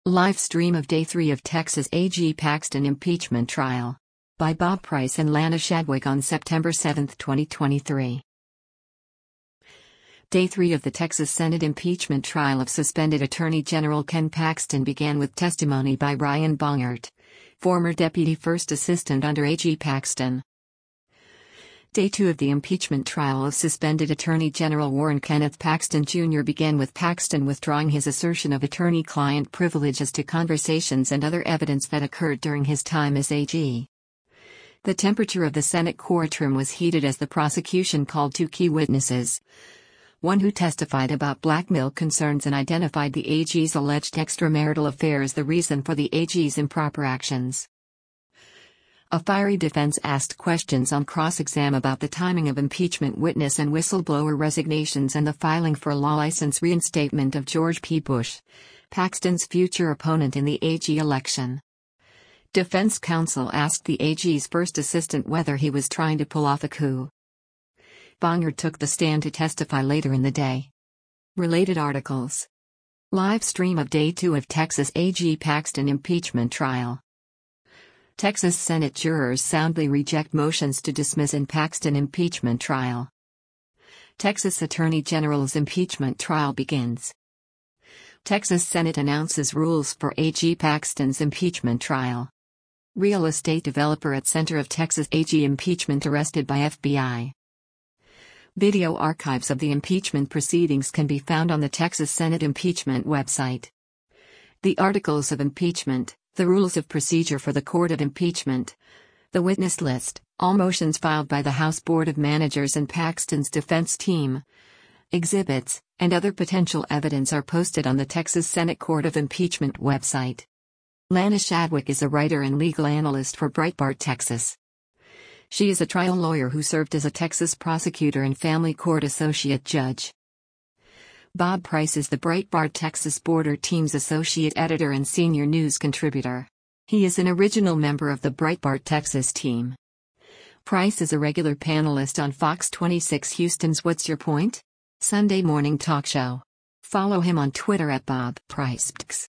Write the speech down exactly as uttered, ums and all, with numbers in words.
Live stream of Day three of Texas A G Paxton impeachment trial. By Bob Price and Lana Shadwick on September seventh, twenty twenty-three. Day three of the Texas Senate impeachment trial of suspended Attorney General Ken Paxton began with testimony by Ryan Bongert, former Deputy First Assistant under A G Paxton. Day two of the impeachment trial of suspended Attorney General Warren Kenneth Paxton Junior began with Paxton withdrawing his assertion of attorney-client privilege as to conversations and other evidence that occurred during his time as A G. The temperature of the Senate courtroom was heated as the prosecution called two key witnesses. One who testified about blackmail concerns and identified the A G's alleged extramarital affair as the reason for the A G's improper actions. A fiery defense asked questions on cross-exam about the timing of impeachment witness and whistleblower resignations and the filing for a law license reinstatement of George P. Bush, Paxton's future opponent in the A G election. Defense counsel asked the A G's first assistant whether he was trying to pull off a coup. Bongert took the stand to testify later in the day. Related articles. Live stream of Day two of Texas A G Paxton impeachment trial. Texas Senate jurors soundly reject motions to dismiss in Paxton impeachment trial. Texas Attorney General's impeachment trial begins. Texas Senate announces rules for A G Paxton's impeachment trial. Real estate developer at center of Texas A G impeachment arrested by F B I. Video archives of the impeachment proceedings can be found on the Texas Senate impeachment website. The articles of impeachment, the rules of procedure for the court of impeachment, the witness list, all motions filed by the House Board of Managers and Paxton's defense team, exhibits, and other potential evidence are posted on the Texas Senate Court of Impeachment website. Lana Shadwick is a writer and legal analyst for Breitbart Texas. She is a trial lawyer who served as a Texas prosecutor and family court associate judge. Bob Price is the Breitbart Texas Border Team's associate editor and senior news contributor. He is an original member of the Breitbart Texas team. Price is a regular panelist on Fox twenty-six Houston's What's Your Point? Sunday morning talk show. Follow him on Twitter at Bob Price.